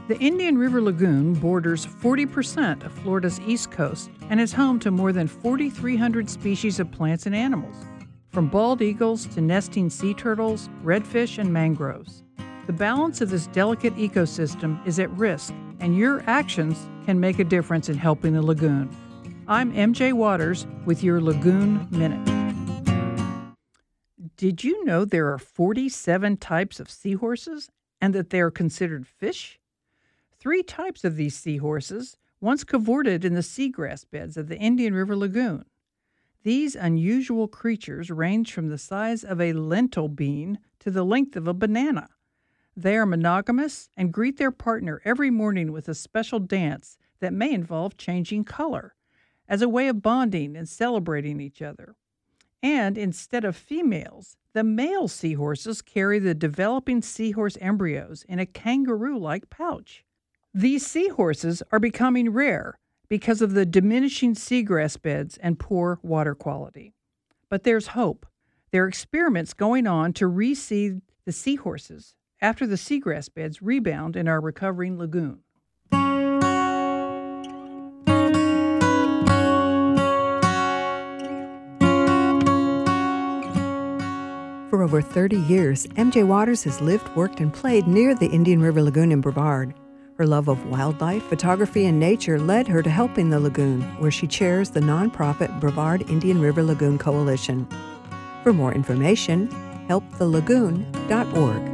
The Indian River Lagoon borders 40% of Florida's east coast and is home to more than 4,300 species of plants and animals, from bald eagles to nesting sea turtles, redfish, and mangroves. The balance of this delicate ecosystem is at risk, and your actions can make a difference in helping the lagoon. I'm MJ Waters with your Lagoon Minute. Did you know there are 47 types of seahorses and that they are considered fish? 3 types of these seahorses once cavorted in the seagrass beds of the Indian River Lagoon. These unusual creatures range from the size of a lentil bean to the length of a banana. They are monogamous and greet their partner every morning with a special dance that may involve changing color, as a way of bonding and celebrating each other. And instead of females, the male seahorses carry the developing seahorse embryos in a kangaroo-like pouch. These seahorses are becoming rare because of the diminishing seagrass beds and poor water quality. But there's hope. There are experiments going on to reseed the seahorses after the seagrass beds rebound in our recovering lagoon. For over 30 years, MJ Waters has lived, worked, and played near the Indian River Lagoon in Brevard. Her love of wildlife, photography, and nature led her to helping the lagoon, where she chairs the nonprofit Brevard Indian River Lagoon Coalition. For more information, helpthelagoon.org.